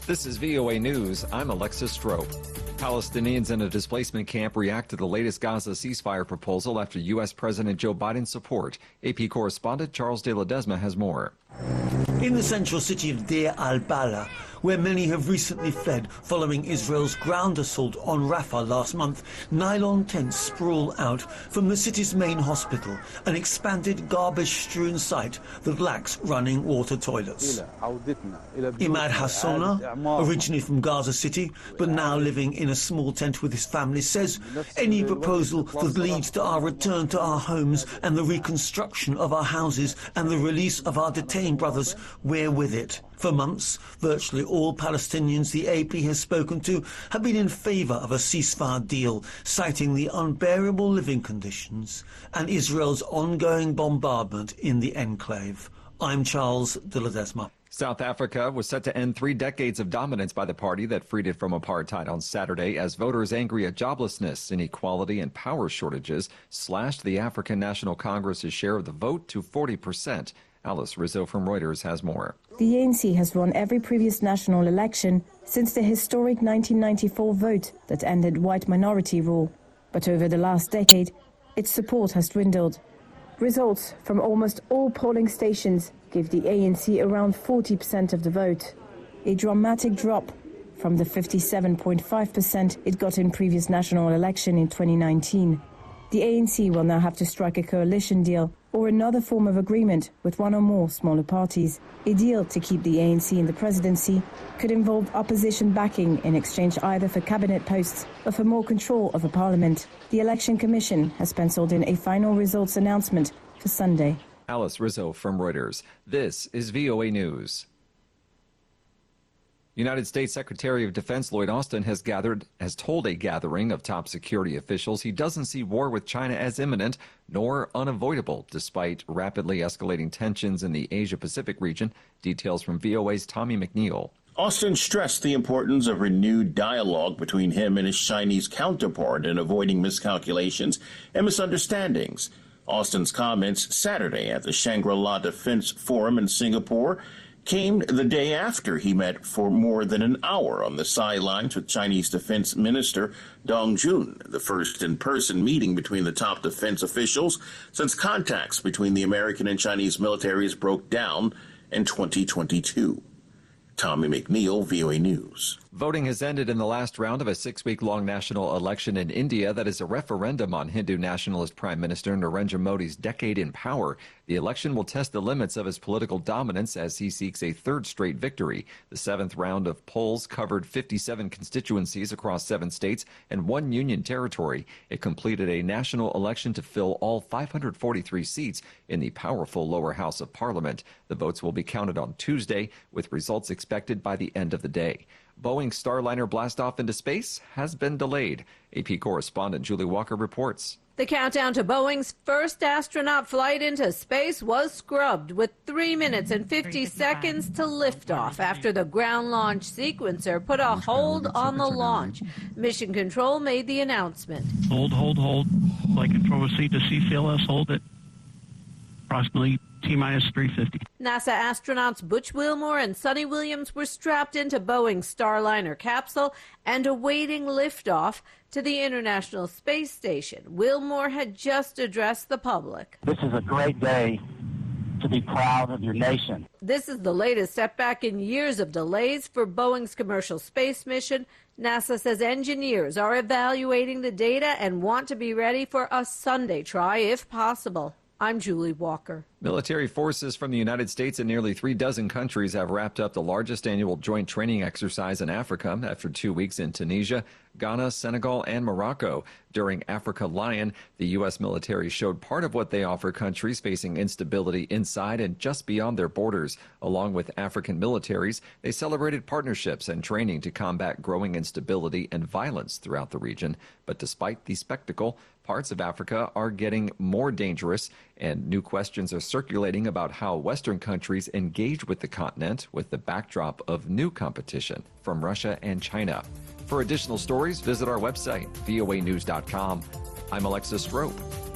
This is VOA News. I'm Alexis Strope. Palestinians in a displacement camp react to the latest Gaza ceasefire proposal after U.S. President Joe Biden's support. AP correspondent Charles de Ledesma has more. In the central city of Deir al-Balah, where many have recently fled following Israel's ground assault on Rafah last month, nylon tents sprawl out from the city's main hospital, an expanded garbage-strewn site that lacks running water toilets. Imad Hassona, originally from Gaza City, but now living in a small tent with his family, says any proposal that leads to our return to our homes and the reconstruction of our houses and the release of our detained brothers, we're with it. For months, virtually all Palestinians the AP has spoken to have been in favour of a ceasefire deal, citing the unbearable living conditions and Israel's ongoing bombardment in the enclave. I'm Charles de Ledesma. South Africa was set to end 3 decades of dominance by the party that freed it from apartheid on Saturday as voters angry at joblessness, inequality and power shortages slashed the African National Congress's share of the vote to 40%. Alice Rizzo from Reuters has more. The ANC has won every previous national election since the historic 1994 vote that ended white minority rule. But over the last decade, its support has dwindled. Results from almost all polling stations give the ANC around 40% of the vote, a dramatic drop from the 57.5% it got in previous national election in 2019. The ANC will now have to strike a coalition deal or another form of agreement with one or more smaller parties. A deal to keep the ANC in the presidency could involve opposition backing in exchange either for cabinet posts or for more control over parliament. The Election Commission has penciled in a final results announcement for Sunday. Alice Rizzo from Reuters. This is VOA News. United States Secretary of Defense Lloyd Austin has told a gathering of top security officials he doesn't see war with China as imminent nor unavoidable, despite rapidly escalating tensions in the Asia-Pacific region. Details from VOA's Tommy McNeil. Austin stressed the importance of renewed dialogue between him and his Chinese counterpart in avoiding miscalculations and misunderstandings. Austin's comments Saturday at the Shangri-La Defense Forum in Singapore came the day after he met for more than an hour on the sidelines with Chinese Defense Minister Dong Jun, the first in-person meeting between the top defense officials since contacts between the American and Chinese militaries broke down in 2022. Tommy McNeil, VOA News. Voting has ended in the last round of a 6-week-long national election in India that is a referendum on Hindu nationalist Prime Minister Narendra Modi's decade in power. The election will test the limits of his political dominance as he seeks a third straight victory. The 7th round of polls covered 57 constituencies across 7 states and 1 union territory. It completed a national election to fill all 543 seats in the powerful lower house of parliament. The votes will be counted on Tuesday, with results expected by the end of the day. Boeing's Starliner blastoff into space has been delayed. AP correspondent Julie Walker reports. The countdown to Boeing's first astronaut flight into space was scrubbed with 3 minutes and 50 seconds to liftoff after the ground launch sequencer put a hold on the launch. Mission Control made the announcement. Hold. Flight control C to CCLS, hold it. Approximately T-minus 350. NASA astronauts Butch Wilmore and Sonny Williams were strapped into Boeing's Starliner capsule and awaiting liftoff to the International Space Station. Wilmore had just addressed the public. This is a great day to be proud of your nation. This is the latest setback in years of delays for Boeing's commercial space mission. NASA says engineers are evaluating the data and want to be ready for a Sunday try if possible. I'm Julie Walker. Military forces from the United States and nearly 36 countries have wrapped up the largest annual joint training exercise in Africa after 2 weeks in Tunisia, Ghana, Senegal, and Morocco. During Africa Lion, the U.S. military showed part of what they offer countries facing instability inside and just beyond their borders. Along with African militaries, they celebrated partnerships and training to combat growing instability and violence throughout the region. But despite the spectacle, parts of Africa are getting more dangerous, and new questions are circulating about how Western countries engage with the continent with the backdrop of new competition from Russia and China. For additional stories, visit our website, voanews.com. I'm Alexis Strope.